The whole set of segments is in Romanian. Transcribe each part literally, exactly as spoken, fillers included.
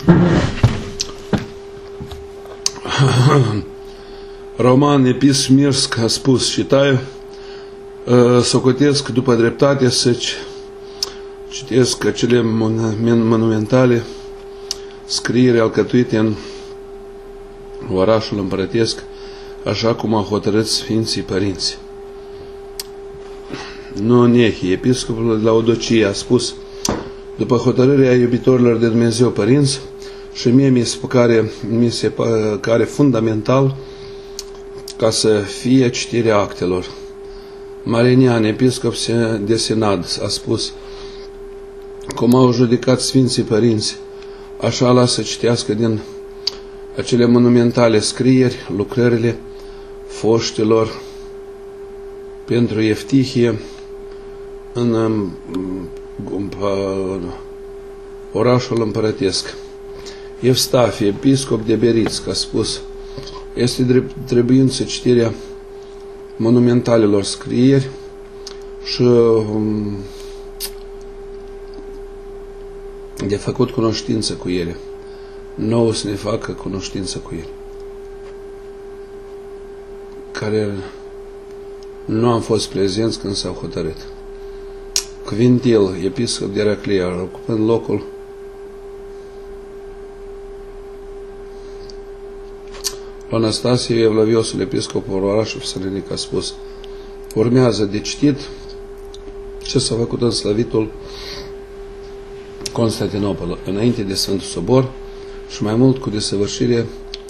Roman Episcop Mirsk a spus, citаю, socotesc după dreptate să citesc acele monumentale scrieri alcătuite în orașul împărătesc, așa cum au hotărât Sfinții Părinți. Nonehi, episcopul de Laodicea, a spus, după hotărârea iubitorilor de Dumnezeu Părinți, și mie mi se pare, mi se pare fundamental ca să fie citirea actelor. Marinian, episcop de Senad, a spus, cum au judecat Sfinții Părinți, așa lasă să citească din acele monumentale scrieri, lucrările foștilor pentru Eftihie în, în, în orașul împărătesc. Evstafie, episcop de Beriț, a spus, este trebuință citirea monumentalelor scrieri și de făcut cunoștință cu ele. Nouă să ne facă cunoștință cu ele. Care nu am fost prezenți când s-au hotărât. Quintil, episcop de Heraclea, ocupând locul Anastasie Evlaviosul, episcopul orașului Salonic, a spus, urmează de citit ce s-a făcut în slăvitul Constantinopol, înainte de Sfântul Sobor și mai mult cu desăvârșire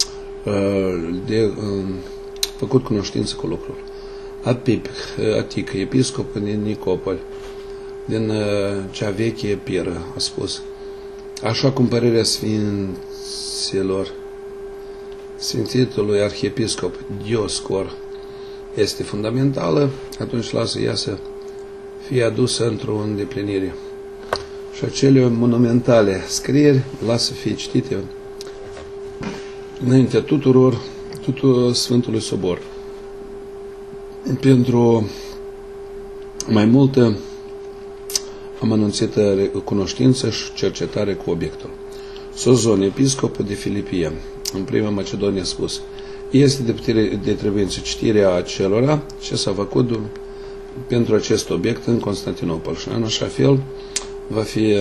de făcut cunoștință cu lucrul. Apip, Atică, episcop din Nicopol, din cea veche Piră, a spus, așa cum părerea Sfinților Sfințitului Arhiepiscop Dioscor este fundamentală, atunci lasă ea să fie adusă într-o îndeplinire. Și acele monumentale scrieri lasă să fie citite înaintea tuturor, tuturor Sfântului Sobor. Pentru mai multă amănunțită cunoștință și cercetare cu obiectul. Sozon, episcopul de Filipia, în prima Macedonie, a spus, este de, putere, de trebuință citirea acelora ce s-a făcut pentru acest obiect în Constantinopol și în așa fel va fi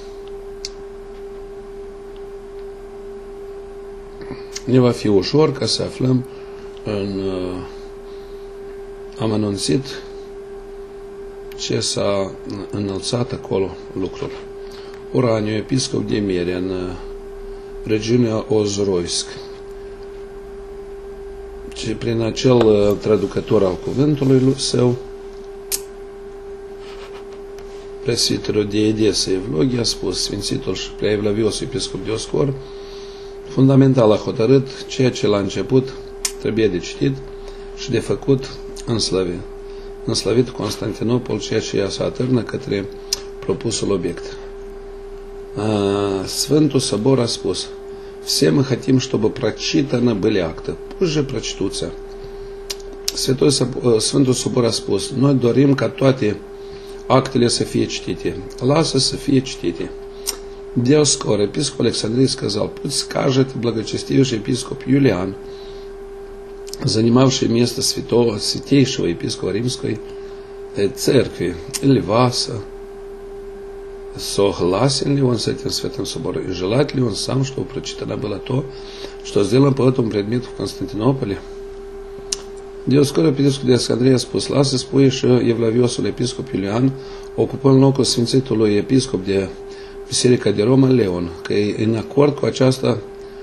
ne va fi ușor ca să aflăm în uh, amănunțit ce s-a înălțat acolo lucrul. Uraniu, episcop de Meria, în uh, regiunea Ozroisk, și prin acel uh, traducător al cuvântului său, presbiterul de Edesa Evlogia, a spus, Sfințitul și prea Evlaviosul episcop Dioscor, fundamental a hotărât ceea ce la început trebuie de citit și de făcut în slăvit. În slăvit Constantinopol, ceea ce ea se atârnă către propusul obiect. Sfântul Собор a spus, все мы хотим, чтобы прочитано были акты. Пусть же прочтутся. Sfântul Собор a spus, noi dorim ca toate actele să fie citite. Lasă să fie citite. Диоскор, епископ Александрии, сказал, пусть скажет благочестивейший епископ Юлиан, занимавший место святого, святейшего епископа Римской церкви, или Васа, согласен ли он с этим Святым Собором, и желает ли он сам, чтобы прочитано было то, что сделано по этому предмету в Константинополе. Dioscor, episcop de Alexandria, a spus, lasă spui și Evlaviosul episcop Iulian, ocupând locul Sfințitului episcop de Biserica de Roma, Leon, că e în acord cu aceasta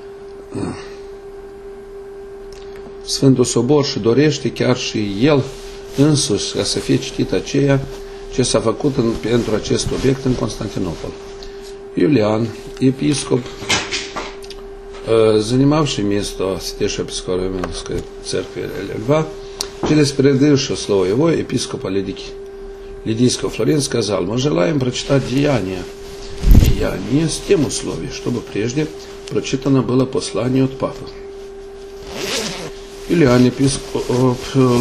Sfântul Sobor și dorește chiar și el însuși ca să fie citit aceea ce s-a făcut în, pentru acest obiect în Constantinopol. Iulian, episcop, занимавший место Святейшего епископа Римской церкви Льва, через предыдущее слово его, епископа Лидийского Флоренции, сказал, мы желаем прочитать деяния, деяния с тем условием, чтобы прежде прочитано было послание от Папы. Iulian, episcop,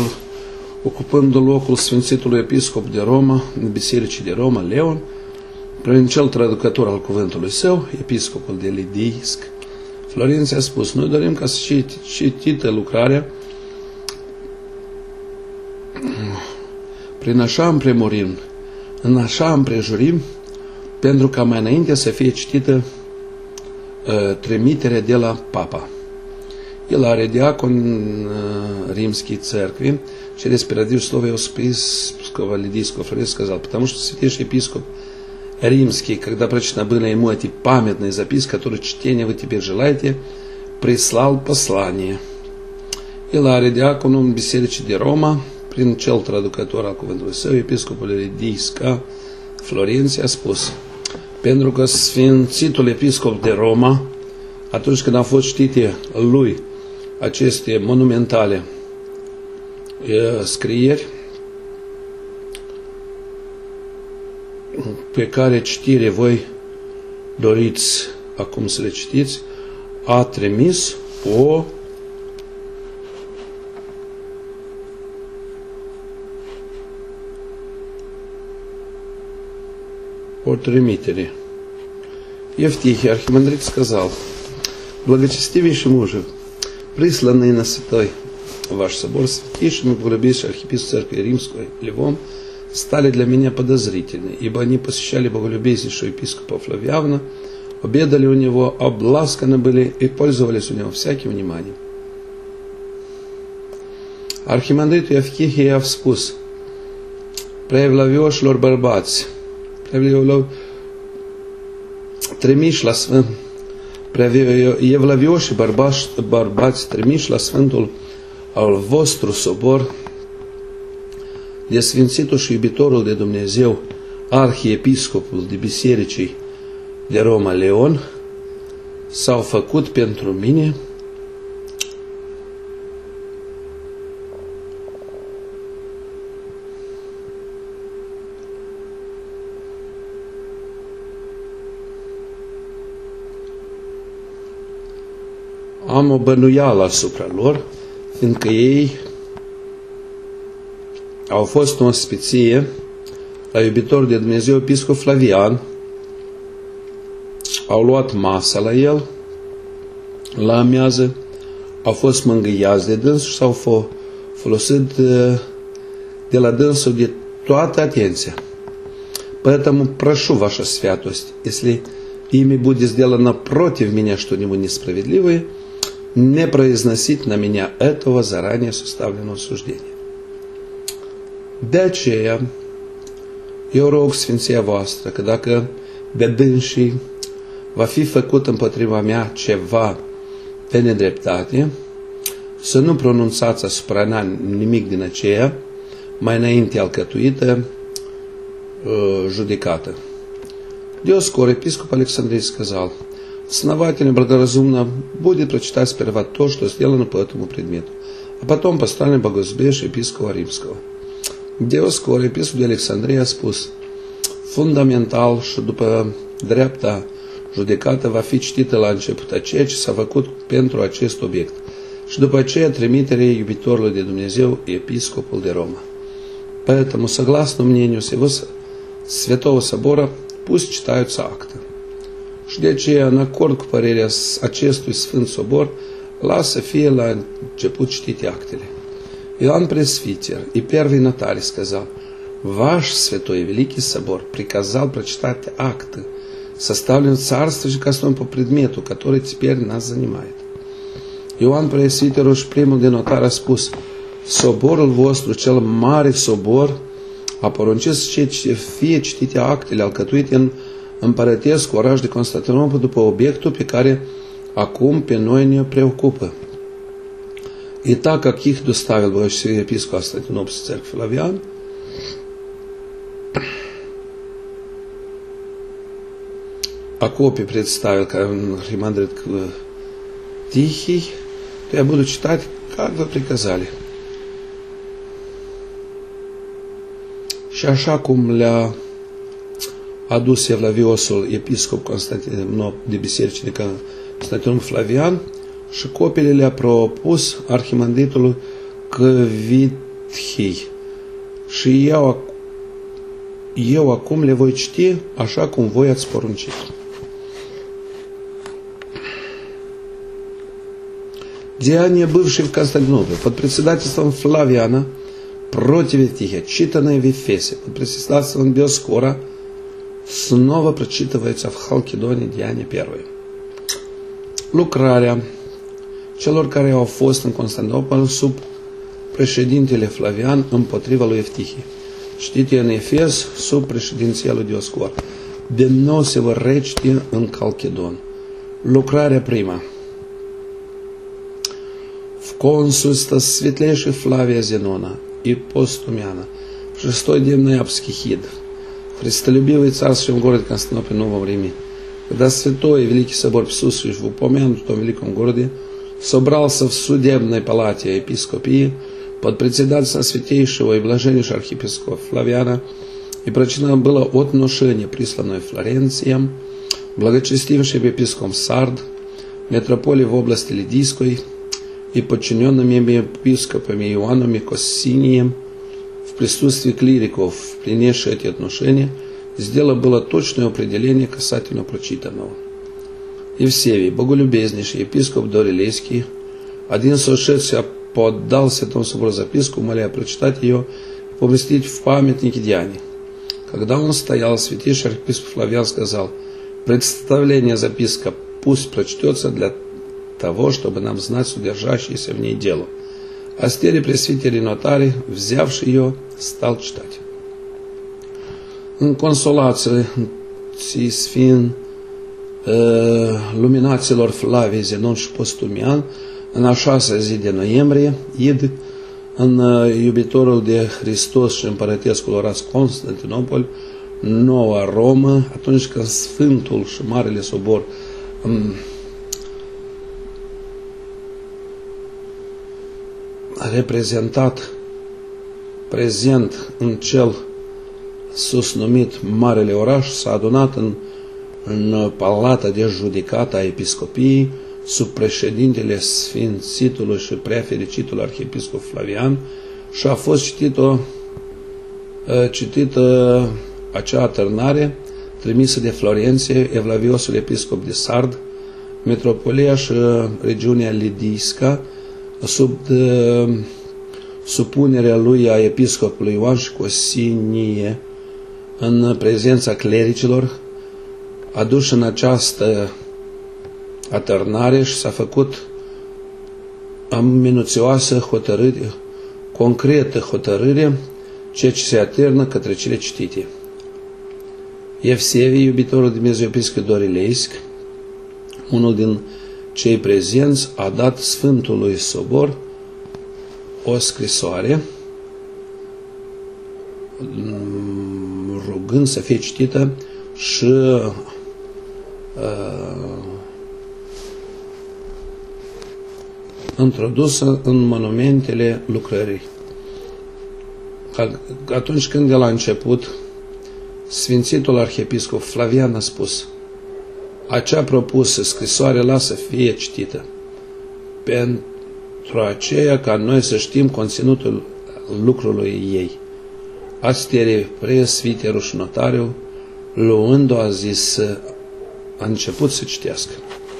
ocupând locul Sfințitului episcop de Roma, în Bisericii de Roma, Leon, prin cel traducător al cuvântului său, episcopul de Lidisk, Florenția a spus: noi dorim ca să citită lucrarea prin așa împremurim, în așa împrejurim, pentru ca mai înainte să fie citită uh, trimiterea de la Papa. El are diacon uh, римский церкви, через передаю слово Успенского Лидийского Флоренского сказал, потому что святейший епископ римский, когда прочитано было ему эти памятные записки, которые чтения вы теперь желаете, прислал послание. El are diaconul în bisericii de Roma, prin cel traducător al cuvântului său, episcopul Lidiisca, Florenția, a spus: pentru că Sfințitul Episcop de Roma, atunci când au fost citite lui aceste monumentale e, scrieri, pe care citire voi doriți acum să le citiți, a trimis o о тримитере. Евтихий, архимандрит, сказал: благочестивейший мужи, присланные на святой ваш собор святейшим и боголюбивейший архиепископ церкви Римской Львом, стали для меня подозрительны, ибо они посещали боголюбивейшего епископа Флавиана, обедали у него, обласканы были и пользовались у него всяким вниманием. Arhimandritul Evtihie i-a spus: preevlavioșilor bărbați, trimiși la Sfânt, preevlavioși bărbați, bărbați trimiși la Sfântul al vostru sobor, de Sfințitul și iubitorul de Dumnezeu, arhiepiscopul de bisericii de Roma Leon, s-au făcut pentru mine am o bănuială asupra lor, fiindcă ei au fost o ospiție la iubitorul de Dumnezeu episcop Flavian, au luat masa la el, la amiază, au fost mângâiați de dânsul și s-au folosit de la dânsul de toată atenția. Поэтому прошу ваша святость, если ими будет сделано против меня что-нибудь несправедливое, не произносить на меня этого заранее составленного суждения. De aceea, eu rog Sfinția voastră că dacă de dânsii va fi făcut împotriva mea ceva de nedreptate, să nu pronunțați asupra mea nimic din aceea, mai înainte alcătuită uh, judecată. Диоскор, епископ Александрий, сказал: основательно, благоразумно будет прочитать сперва то, что сделано по этому предмету, а потом поставлен богоизбежный епископа Римского. Диоскор, епископ de Alexandria, a spus: fundamental și după dreapta judecată va fi citită la început aceea ce s-a făcut pentru acest obiect și după aceea trimiterea iubitorului de Dumnezeu, episcopul de Roma. Поэтому, согласно мнению всего Святого Собора, pust citаются acte. Și de aceea, în acord cu părerea acestui Sfânt Sobor, lasă să fie la început citite actele. Иоанн Пресвитер и первый нотарий сказал: ваш Святой Великий Собор приказал прочитать акты, составленные царствующим по предмету, который теперь нас занимает. Ioan Presviterul și primul de notar a spus: soborul vostru, cel mare sobor, a poruncit să fie citite actele alcătuite în împărătesc oraș de Constantinopol după obiectul pe care acum pe noi ne preocupă. И так как их доставил бывший епископ Константинопольской церкви Флавиан, а копии представил архимандрит Тихий, то я буду читать, как вы приказали. Și așa cum le-a adus Evlaviosul, episcop Constantinopol de bisericii de Constantinopol Flavian, și copiile le-a propus arhimandritului Cvithii și i-au eu acum le voi citi așa cum voi ați poruncit. Деяния, бывшие в Константинополе под председательством Флавиана против Евтихия, читанные в Ефесе под председательством Диоскора, снова прочитывается в Халкидоне Деяния первые. Lucrarea celor care au fost în Constantinopol sub președintele Flavian împotriva lui Eftihie. Citite în Efes sub președinția lui Dioscor. Din nou se vor reciti în Calchidon. Lucrarea prima. В консульство светлейший Флавия Зенона и Постумяна, шестой день ноябрьский хид, христолюбивый царствующий в городе Константинополе Новом Риме, когда святой и великий собор, присутствующий в упомянутом великом городе, собрался в судебной палате епископии под председательством святейшего и блаженнейшего архиепископа Флавиана, и прочитано было отношение, присланное Флоренцием, благочестившим епископом Сард, метрополией в области Лидийской, и подчиненными епископами Иоанном и Коссинием в присутствии клириков, принесшие эти отношения, сделано было точное определение касательно прочитанного. Евсевий, боголюбезнейший епископ Дорилейский, один сошедший поддал Святому Собору записку, моля прочитать ее и поместить в памятнике деяний. Когда он стоял, святейший архиепископ Флавиан сказал: представление записка пусть прочтется для того, чтобы нам знать содержащееся в ней дело. Астери, пресвитер и нотарий, взявший ее, стал читать. În consolație sfin luminaților Flavie, Zenon și Postumian, în a șasea zi de noiembrie, id, în iubitorul de Hristos și împărătescul oraș Constantinopol, Noua Romă, atunci când Sfântul și Marele Sobor reprezentat prezent în cel sus numit Marele Oraș, s-a adunat în, în palata de judecată a episcopiei sub președintele Sfințitului și preafericitul arhiepiscop Flavian și a fost citită, citită acea atârnare trimisă de Florenție, Evlaviosul episcop de Sard, metropolia și regiunea Lidiisca, sub de, supunerea lui a episcopului Ioan și Cosinie, în prezența clericilor, aduși în această atârnare și s-a făcut minuțioasă hotărâre, concretă hotărâre, ceea ce se atârnă către cele citite. Evsevii, iubitorul de Dumnezeu episcop Dorileisk, unul din cei prezenți, a dat Sfântului Sobor o scrisoare rugând să fie citită și uh, introdusă în monumentele lucrării. Atunci când de la început Sfințitul Arhiepiscop Flavian a spus: acea propusă scrisoare lasă fie citită, pentru aceea ca noi să știm conținutul lucrului ei. Asteri preasviterul și notariul, luând-o, a zis, a început să citească.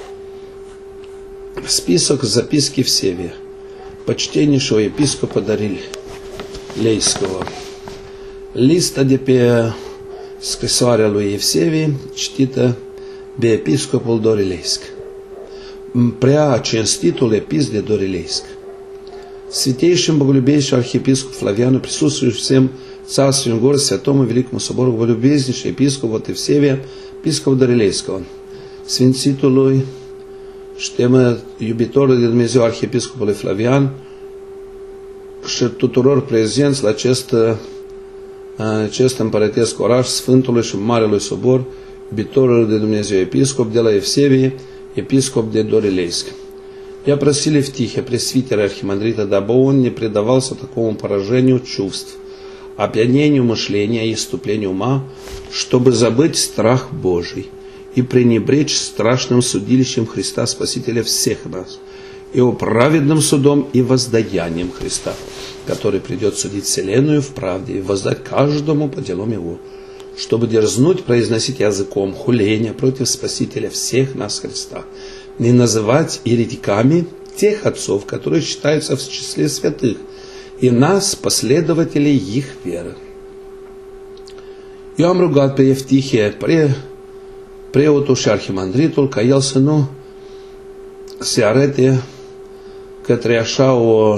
Список записки Евсевия, почтеннейшего епископа Дарилейского. Lista de pe scrisoarea lui Евсевий, citită de episcopul Dorileisk. Prea cinstitul episcop de Dorileisk. Святейшим боголюбейший архиепископ Флавиану, присутствующий всем царством в городе Святому Великому Собору, боголюбезнейший епископ от Евсевия, епископ Дорилейского. Sfințitului și temă iubitorul de Dumnezeu arhiepiscopului Flavian și tuturor prezenți la acest, acest împărătesc oraș, Sfântului și Marelui Sobor, iubitorul de Dumnezeu episcop de la Евсевии, епископ de Дорилейск. Я просил Евтихия, пресвитера архимандрита, дабы он не предавался такому поражению чувств, опьянению мышления и иступлению ума, чтобы забыть страх Божий и пренебречь страшным судилищем Христа Спасителя всех нас, и о праведным судом и воздаянием Христа, который придет судить вселенную в правде и воздать каждому по делам его. чтобы дерзнуть произносить языком хуления против Спасителя всех нас Христа, не называть еретиками тех отцов, которые считаются в числе святых, и нас, последователей их веры. Eu am rugat pe Evtihie, pre, preotul și arhimandritul, ca el să nu se arate către așa o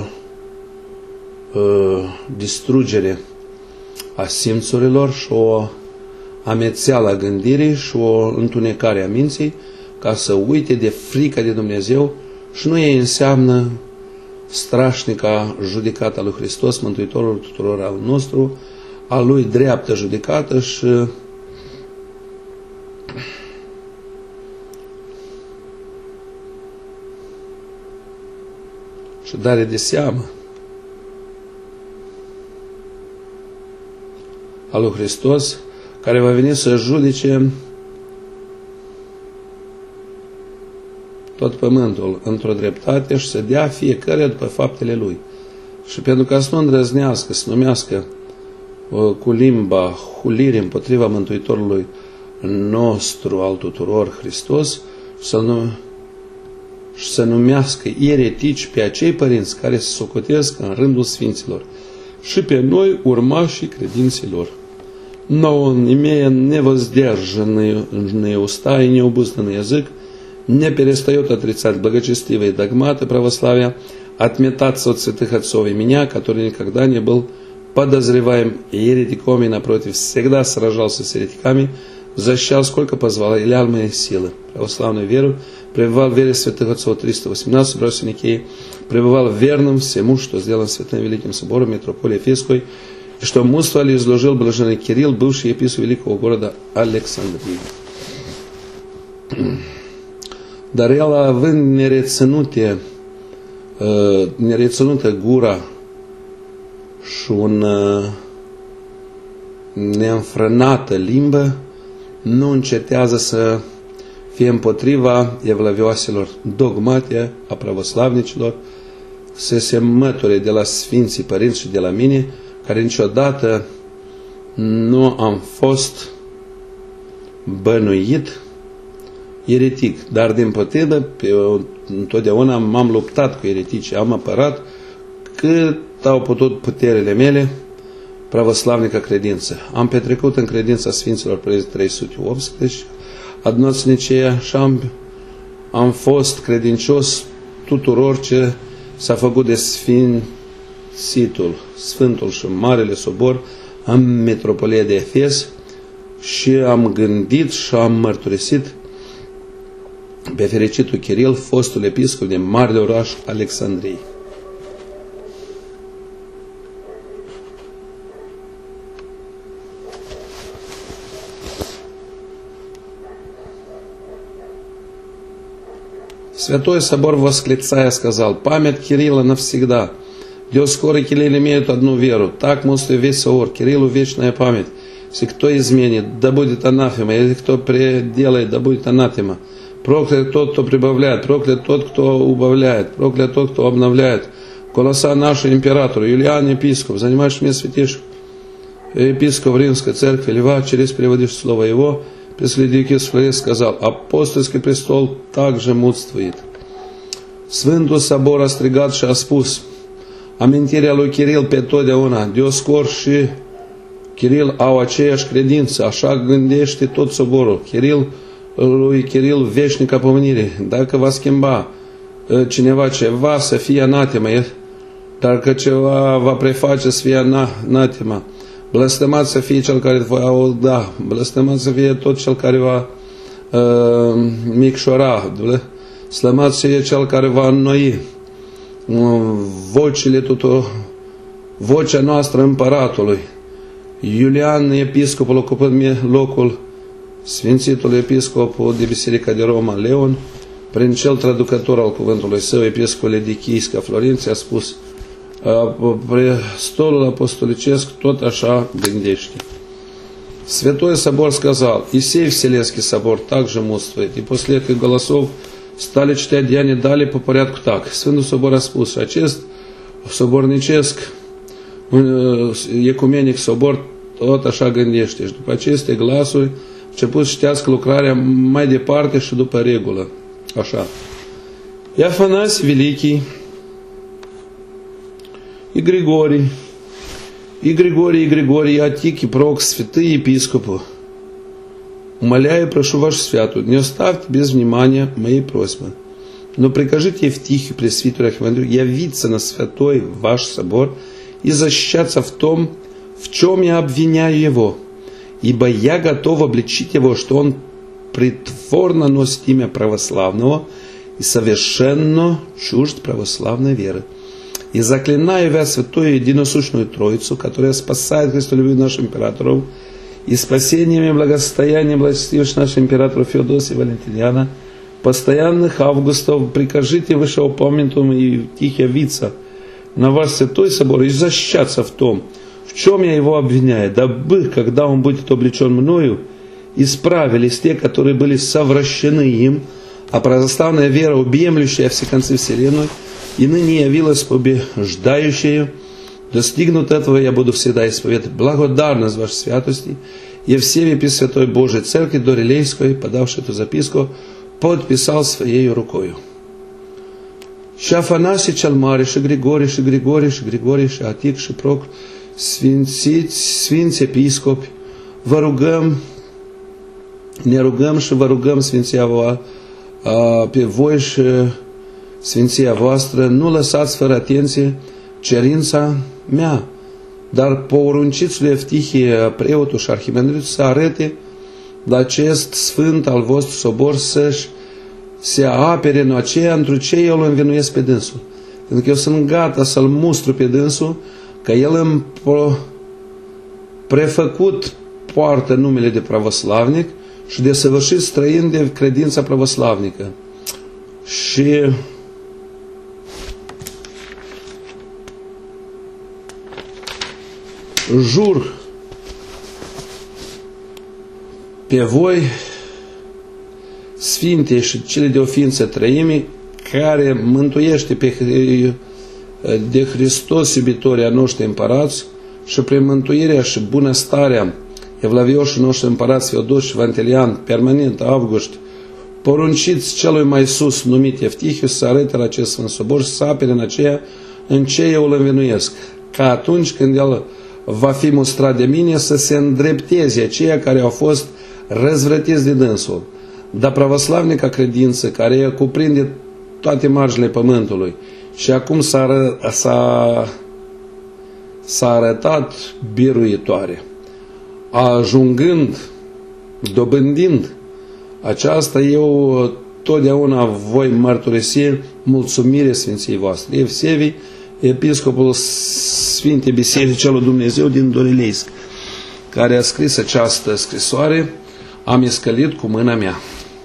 uh, distrugere a simțurilor și o amețeală a gândirii și o întunecare a minții, ca să uite de frica de Dumnezeu și nu ei înseamnă strașnica judecată a lui Hristos, Mântuitorul tuturor al nostru, a lui dreaptă judecată și și dare de seamă a lui Hristos, care va veni să judece tot pământul într-o dreptate și să dea fiecare după faptele lui. Și pentru ca să nu îndrăznească, să numească cu limba hulire împotriva Mântuitorului nostru al tuturor Hristos, să nu și să numească eretici pe acei părinți care se socotesc în rândul Sfinților și pe noi urmașii credinților. Но он, имея невоздержанные уста и необузданный язык, не перестает отрицать благочестивые догматы православия, отметаться от святых отцов и меня, который никогда не был подозреваем еретиком и, напротив, всегда сражался с еретиками, защищал, сколько позволяли мои силы. Православную веру пребывал в вере святых отцов триста восемнадцать, бросил Никеи, пребывал верным всему, что сделано Святым Великим Собором Митрополии Ефесской, и что муствовали изложил блаженный Кирилл, бывший епископ великого города Alexandrie. Dar el, având nereținute, nereținută gura și un neînfrânată limbă, nu încetează să fie împotriva evlavioaselor dogmate a pravoslavnicilor, să se măture de la Sfinții Părinți și de la mine, care niciodată nu am fost bănuit eretic, dar din potrivă, întotdeauna m-am luptat cu eretici, am apărat cât au putut puterile mele pravoslavnică credință. Am petrecut în credința Sfinților Părinți trei sute optsprezece, adunați Niceea și am, am fost credincios tuturor ce s-a făcut de Sfințitul, Sfântul și Marele Sobor în Metropolia de Efes și am gândit și am mărturisit pe fericitul Kiril, fostul episcop de marele oraș Alexandriei. Святой Собор, восклицая, сказал: «Память Кирилла навсегда. Диоскоры и Кирилл имеют одну веру. Так мыслит весь собор. Кириллу вечная память. Если кто изменит, да будет анафема. Если кто пределает, да будет анатема. Проклят тот, кто прибавляет. Проклят тот, кто убавляет. Проклят тот, кто обновляет. Голоса нашего императору, Юлиан епископ, занимающий место святейших епископ Римской церкви Льва, через переводишь слово его, Преследитель сказал: apostolский престол также мудствует. Sfântul Sobor a strigat și a spus: amintirea lui Kiril pe totdeauna. Dioscor și Kiril au aceeași credință, așa gândește tot soborul. Kiril, lui Kiril veșnică pomenire. Dacă va schimba cineva ceva, să fie anatema, dacă ceva va preface să fie anatema. Blăstămat să fie cel care va auda, blăstămat să fie tot cel care va uh, micșora, slămat să fie cel care va înnoi vocile tuturor, vocea noastră împăratului. Iulian, episcopul, ocupând locul Sfințitul Episcopul de Biserica de Roma, Leon, prin cel traducător al cuvântului său, episcopul de Chiisca Florenție, a spus: престолul apostolicesc tot așa gândește. Святой Собор сказал: и сей Вселенский собор также мудствует. И после этих голосов стали читать деяния далее по порядку так. Sfântul Sobor a spus: acest sobornicesc ecumenic sobor tot așa gândește. Și după aceste glasuri, început să citească lucrarea mai departe și după regulă. Așa. И Афанасий Великий, и Григорий, и Григорий, и Григорий, и Атик, и Прок, святые епископы, умоляю, прошу вашу святую, не оставьте без внимания моей просьбы, но прикажите Евтихию, пресвитеру Архимандрию, явиться на святой ваш собор и защищаться в том, в чем я обвиняю его, ибо я готов обличить его, что он притворно носит имя православного и совершенно чужд православной веры. И заклинаю я святую единосущную Троицу, которая спасает Христолюбивых наших императоров, и спасением и благосостоянием благочестивых наших императоров Феодосия и Валентиниана, постоянных Августов, прикажите вышеупомянутому и тихо явиться на ваш святой собор и защищаться в том, в чем я его обвиняю, дабы, когда он будет облечен мною, исправились те, которые были совращены им, а православная вера, объемлющая все концы вселенной, и ныне явилась побеждающей. Достигнут этого, я буду всегда исповедовать благодарность вашей святости и всеми Пресвятой Божией Церкви Дорилейской, подавшей эту записку, подписал своей рукою. Афанасий Чалмарий, Григорий, Григорий, Григорий, Атик, Прок, Сфинц епископ, варugăm, ne rugăm și vă rugăm, Sfinția voastră, pe voi și Sfinția voastră, nu lăsați fără atenție cerința mea, dar porunciți lui Evtihie, preotul și arhimandritul, să arete la acest sfânt al vostru sobor să-și se apere în aceea într ce eu îl învinuiesc pe dânsul. Pentru că eu sunt gata să-l mustru pe dânsul, că el îmi prefăcut poartă numele de pravoslavnic și de săvârșit străin de credința pravoslavnică. Și jur pe voi, Sfinte și cele de o ființă trăimii, care mântuiește pe, de Hristos iubitorii a noștri împărați și prin mântuirea și bunăstarea evlavioșii noștri împărați Feodos și Vantelian, permanent Avgust, porunciți celui mai sus numit Evtihiu să arate la acest Sfânt Sobor și să apere în aceea în ce eu îl învinuiesc, ca atunci când el va fi mustrat de mine să se îndrepteze aceia care au fost răzvrătiți de dânsul. Dar pravoslavnica credință, care cuprinde toate marginile pământului și acum s-a, s-a, s-a arătat biruitoare, ajungând, dobândind aceasta, eu totdeauna voi mărturisi mulțumire Sfinției voastre. Evsevii, episcopul Sfintei Biserici al lui Dumnezeu din Dorileisk, care a scris această scrisoare, am iscălit cu mâna mea.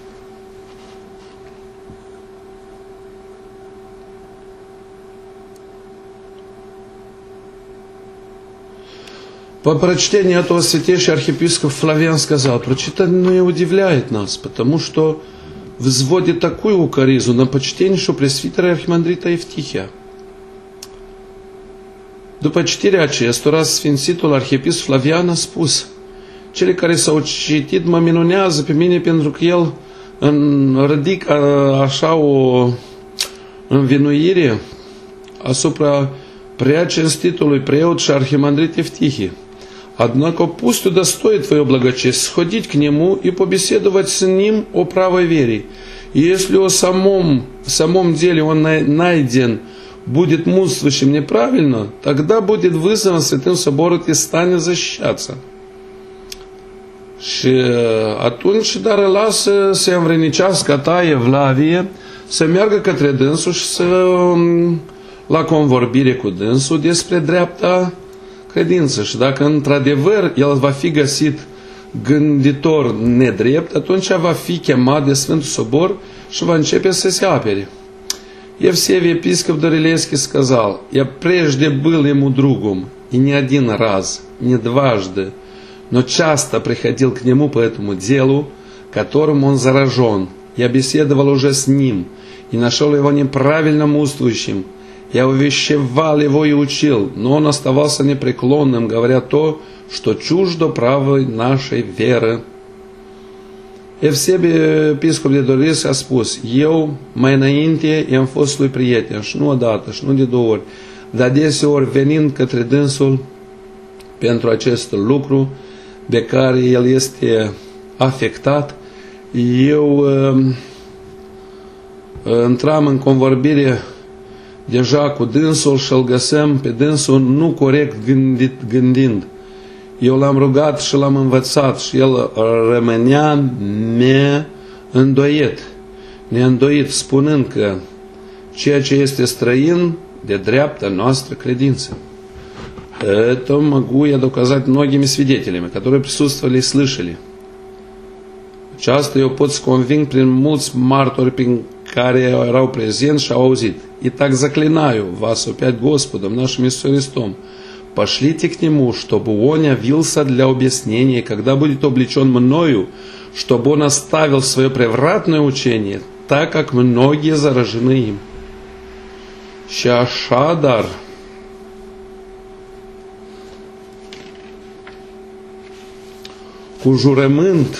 По прочтению этого святейший архиепископ Флавиан сказал: прочитанное не удивляет нас, потому что взводит такую укоризну на почтеннейшего пресвитера архимандрита Евтихия. După citirea acestora, Sfințitul Arhiepiscop Flavian a spus: cele care s-au citit mă minunează pe mine pentru că el ridică așa o învinuire asupra prea cinstitului preot și arhimandrit Евтихий. Однако пусть удостоит твое благочестие сходить к нему и побеседовать с ним о правой вере. И если о самом, самом деле он найден будет мудрствующим неправильно, тогда будет вызван Святым Собором и станет защищаться. Și atunci, dar lasă să învrănicească ta evlavie, să meargă către dânsul și să la convorbire cu dânsul despre dreapta credință. Și dacă într-adevăr el va fi găsit gânditor nedrept, atunci va fi chemat de Sfântul Собор și va începe să se apere. Евсевий, епископ Дорилейский, сказал: «Я прежде был ему другом, и не один раз, не дважды, но часто приходил к нему по этому делу, которым он заражен. Я беседовал уже с ним, и нашел его неправильно муствующим. Я увещевал его и учил, но он оставался непреклонным, говоря то, что чуждо правой нашей веры. Evsebie, episcop de Doris, a spus: eu mai înainte i-am fost lui prieten, și nu odată, și nu de două ori, dar deseori venind către dânsul pentru acest lucru de care el este afectat, eu uh, intram în convorbire deja cu dânsul și îl găseam pe dânsul nu corect gândit, gândind. Eu l-am rugat și l-am învățat și el rămânea neîndoit, neîndoit, spunând că ceea ce este străin de dreapta noastră credință. Это могу я доказать многими свидетелями, которые присутствовали и слышали. Часто eu pot să conving prin mulți martori prin care erau prezenți și au auzit. Итак, заклинаю вас опять Господом нашим Иисусом Христом, пошлите к Нему, чтобы Он явился для объяснения, когда будет облечен мною, чтобы Он оставил свое превратное учение, так как многие заражены им. Și așadar, cu jurământ,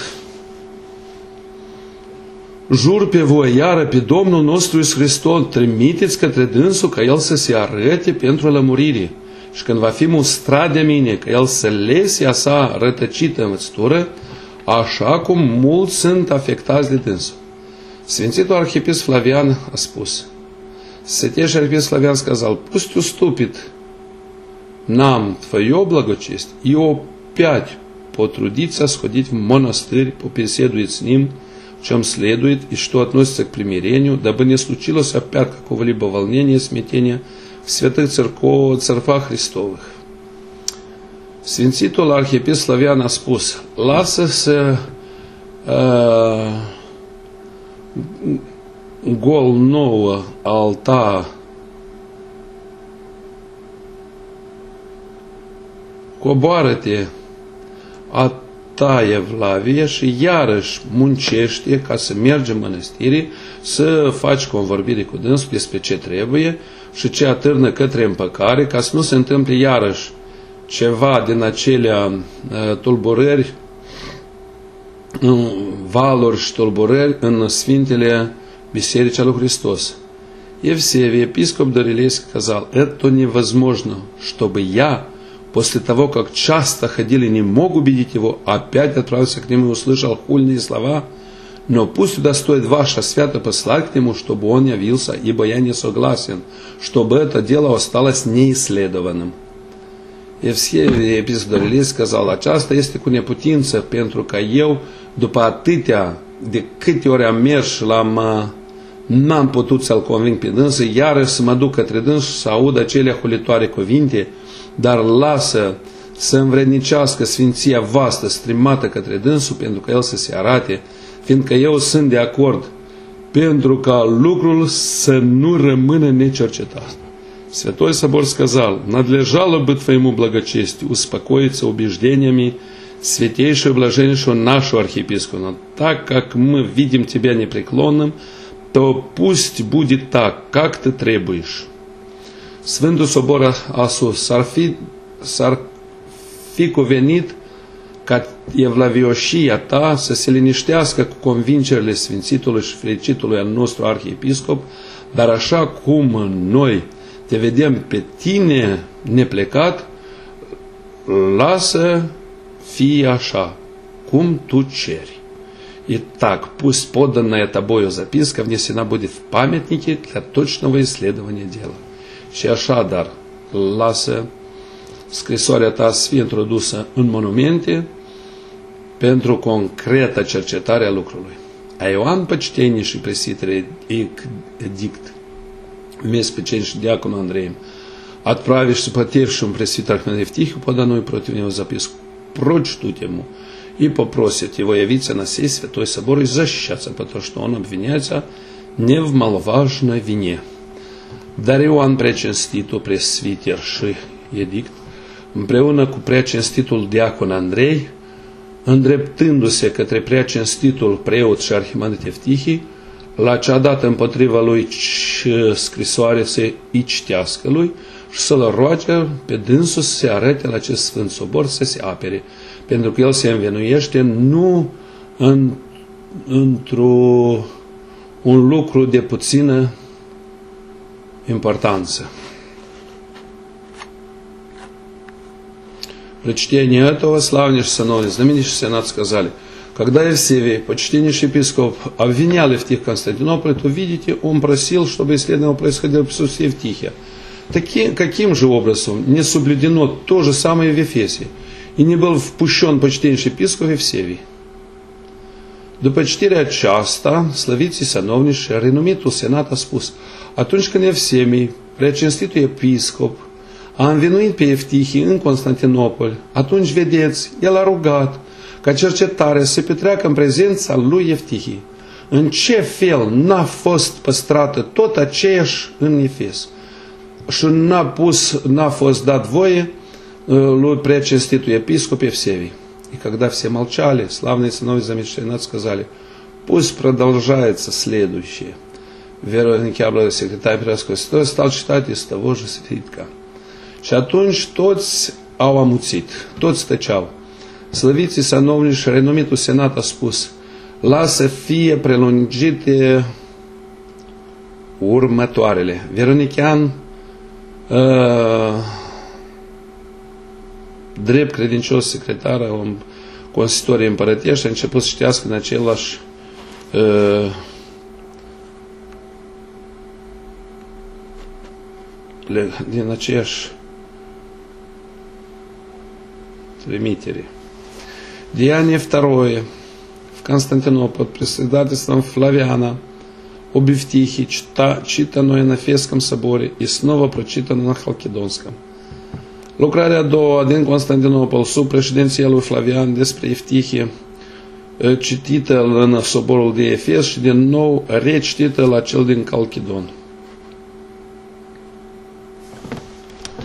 jur pe voi, iară pe Domnul nostru Iisus Hristos, trimiteți către dânsul ca El să se arăte pentru lămurire. Și când va fi mustrat de mine, că El să lese a sa rătăcită învățătură, așa cum mulți sunt afectați de dânsul. Sfințitul Arhiepiscop Flavian a spus, Святейший Архиепископ Флавиан сказал: пусть уступит нам Твое благочестие и опять потрудиться сходить в монастырь, побеседует с ним, в чем следует и что относится к примирению, дабы не случилось опять какого-либо волнения, смятения в святых церков, церквах Христовых. Sfințitul Arhiepiscop Flavian a spus: lasă să uh, gol nouă alta coboară-te a ta evlavie și iarăși muncește ca să mergi în mănăstire, să faci convorbire cu dânsul despre ce trebuie și ce atârnă către împăcare, ca să nu se întâmple iarăși ceva din acelea uh, tulburări, uh, valuri și tulburări în Sfintele Биsericii lui Христос. Евсевий, епископ Дорилейский, сказал: это невозможно, чтобы я, после того, как часто ходили, не мог убедить его, опять отправился к нему и услышал хульные слова, но пусть удостоит ваша свято послать к нему, чтобы он явился, ибо я не согласен, чтобы это дело осталось неисследованным. Евсevie, епископ Dorilești, сказал: aceasta este cu neputință, pentru că eu, după atâtea, de câte ori am mers și l-am, n-am putut să-l conving pe dânsă, iarăși să mă duc către dânsul să aud acelea hulitoare cuvinte, dar lasă să învrednicească sfinția voastră strimată către dânsul, pentru că el să se arate, fiindcă eu sunt de acord, pentru ca lucrul să nu rămână necercetat. Святой Собор сказал: надлежало бы твоему благочестию успокоиться убеждениями святейшего блаженнейшего нашего архиепископа. Но так как мы видим тебя непреклонным, то пусть будет так, как ты требуешь. Sfântul Sobor a sus, s-ar fi, s-ar fi cuvenit ca evlavioșia ta să se liniștească cu convingerile sfințitului și fericitului al nostru arhiepiscop, dar așa cum noi te vedem pe tine neplecat, lasă fie așa, cum tu ceri. Итак, пусть поданная тобою записка внесена будет в памятники для точного исследования дела. Și așadar, lasă scrisoarea ta să fie introdusă în monumente pentru concretă cercetare a lucrului. А Иоанн Почтеннейший, пресвитер Эдикт, вместе с почтеннейшим диаконом Андреем, отправившись потерпевшему пресвитера Архимандрита Евтихию поданную против него записку, прочтут ему и попросят его явиться на сей святой собор и защищаться, потому что он обвиняется не в маловажной вине. Dar Ioan Preacinstitul, presviter și edict, împreună cu Preacinstitul diacon Andrei, îndreptându-se către Preacinstitul preot și arhimandrit Evtihii, la ce a dat împotriva lui scrisoare să îi citească lui și să-l roage pe dânsul să se arate la acest Sfânt Sobor să se apere. Pentru că el se învinuiește nu în, într-un lucru de puțină importanță. Прочтение этого славнейшего сановни, знаменитейший сенат сказали, когда Евсевий, почтеннейший епископ, обвинял Евтих Константинополя, то, видите, он просил, чтобы исследование происходило в присутствии Евтихия. Таки, каким же образом не соблюдено то же самое в Ефесе, и не был впущен почтеннейший епископ Евсевий? După citirea aceasta, slăviții sanovniși, renumitul senat a spus, atunci când Evsemii, preacinstitul episcop, a învinuit pe Eftihii în Constantinopol, atunci, vedeți, el a rugat ca cercetarea să se petreacă în prezența lui Eftihii. În ce fel n-a fost păstrată tot aceeași în Efes și n-a, pus, n-a fost dat voie lui преочиститу епископ Евсевий. И когда все молчали, славные сыновья замечательно сказали, пусть продолжается следующее. Вероятно, Chiablă, секретарь Преосвященного Святого, stал читать из того же свитка. Și atunci toți au amuțit, toți tăceau. Slăviții sanovniși, renumitul senat a spus, lasă să fie prelungite următoarele. Veronichean, uh, drept credincios secretar al consistoriei împărătești, a început să citească în același uh, din aceeași трimitere. Деяние второе. В Константинополь под председательством Флавиана об Евтихии, читано на Ефесском соборе и снова прочитано на Халкидонском. Lucrarea a doua din Constantinopol sub președinția lui Flavian despre Eftihie, citită în soborul de Efes și din nou recitită la cel din Calchidon.